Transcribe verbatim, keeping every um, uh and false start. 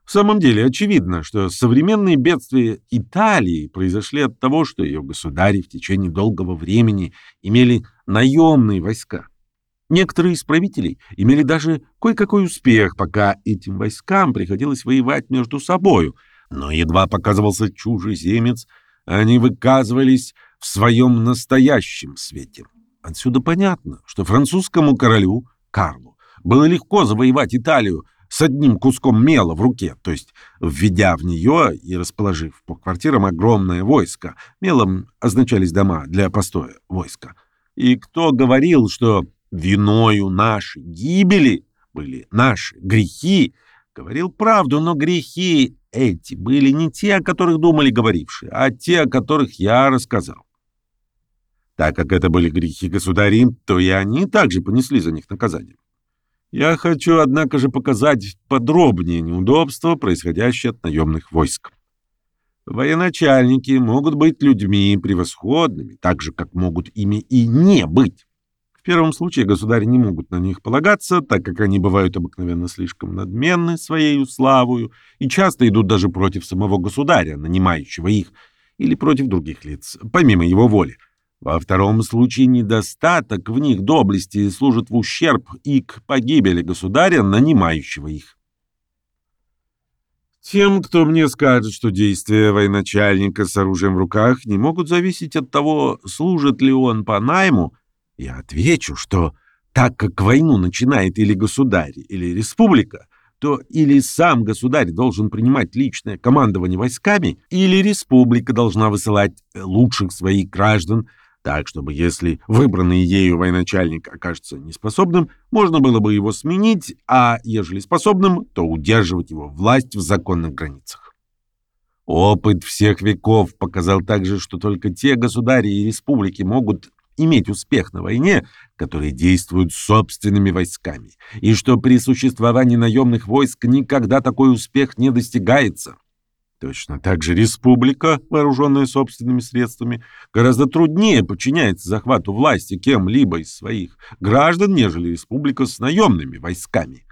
В самом деле очевидно, что современные бедствия Италии произошли от того, что ее государи в течение долгого времени имели наемные войска. Некоторые из правителей имели даже кое-какой успех, пока этим войскам приходилось воевать между собою, но едва показывался чужеземец, они выказывались в своем настоящем свете. Отсюда понятно, что французскому королю Карлу было легко завоевать Италию с одним куском мела в руке, то есть введя в нее и расположив по квартирам огромное войско. Мелом означались дома для постоя войска. И кто говорил, что виною нашей гибели были наши грехи, говорил правду, но грехи эти были не те, о которых думали говорившие, а те, о которых я рассказал. Так как это были грехи государей, то и они также понесли за них наказание. Я хочу, однако же, показать подробнее неудобства, происходящие от наемных войск. Военачальники могут быть людьми превосходными, так же, как могут ими и не быть. В первом случае государи не могут на них полагаться, так как они бывают обыкновенно слишком надменны своею славою и часто идут даже против самого государя, нанимающего их, или против других лиц, помимо его воли. Во втором случае недостаток в них доблести служит в ущерб и к погибели государя, нанимающего их. Тем, кто мне скажет, что действия военачальника с оружием в руках не могут зависеть от того, служит ли он по найму, я отвечу, что так как войну начинает или государь, или республика, то или сам государь должен принимать личное командование войсками, или республика должна высылать лучших своих граждан, так, чтобы, если выбранный ею военачальник окажется неспособным, можно было бы его сменить, а ежели способным, то удерживать его власть в законных границах. Опыт всех веков показал также, что только те государи и республики могут иметь успех на войне, которые действуют собственными войсками, и что при существовании наемных войск никогда такой успех не достигается. Точно так же республика, вооруженная собственными средствами, гораздо труднее подчиняется захвату власти кем-либо из своих граждан, нежели республика с наемными войсками.